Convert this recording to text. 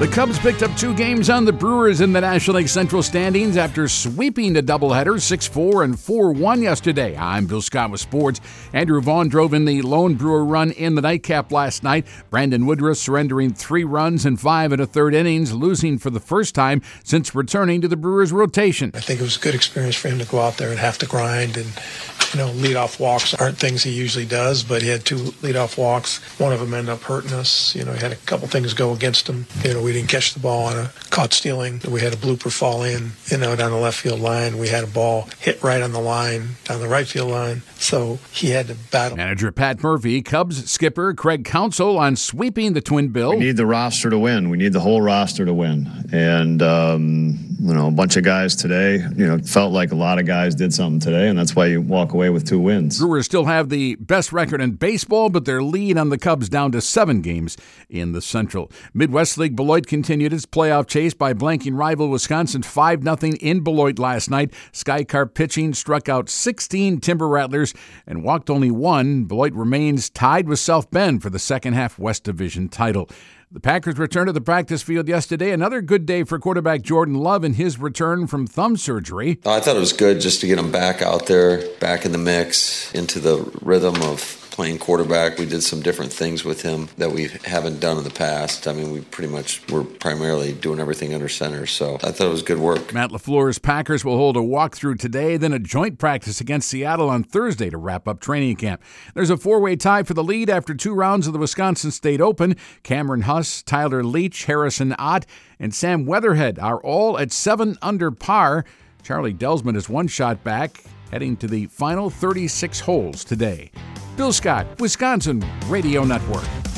The Cubs picked up 2 games on the Brewers in the National League Central standings after sweeping the doubleheader 6-4 and 4-1 yesterday. I'm Bill Scott with sports. Andrew Vaughn drove in the lone Brewer run in the nightcap last night. Brandon Woodruff surrendering 3 runs in 5 1/3 innings, losing for the first time since returning to the Brewers rotation. I think it was a good experience for him to go out there and have to grind and leadoff walks aren't things he usually does, but he had 2 leadoff walks. One of them ended up hurting us. He had a couple things go against him. We didn't catch the ball on a caught stealing. We had a blooper fall in, down the left field line. We had a ball hit right on the line, down the right field line. So he had to battle. Manager Pat Murphy, Cubs skipper Craig Counsell on sweeping the Twin Bill. We need the roster to win. We need the whole roster to win. And, a bunch of guys today, felt like a lot of guys did something today, and that's why you walk away with 2 wins. Brewers still have the best record in baseball, but their lead on the Cubs down to 7 games in the Central. Midwest League Beloit continued its playoff chase by blanking rival Wisconsin 5-0 in Beloit last night. Sky Carp pitching struck out 16 Timber Rattlers and walked only 1. Beloit remains tied with South Bend for the second half West Division title. The Packers returned to the practice field yesterday. Another good day for quarterback Jordan Love in his return from thumb surgery. I thought it was good just to get him back out there, back in the mix, into the rhythm of playing quarterback. We did some different things with him that we haven't done in the past. We pretty much were primarily doing everything under center, so I thought it was good work. Matt LaFleur's Packers will hold a walkthrough today, then a joint practice against Seattle on Thursday to wrap up training camp. There's a 4-way tie for the lead after 2 rounds of the Wisconsin State Open. Cameron Huss, Tyler Leach, Harrison Ott, and Sam Weatherhead are all at 7 under par. Charlie Delsman is 1 shot back, heading to the final 36 holes today. Bill Scott, Wisconsin Radio Network.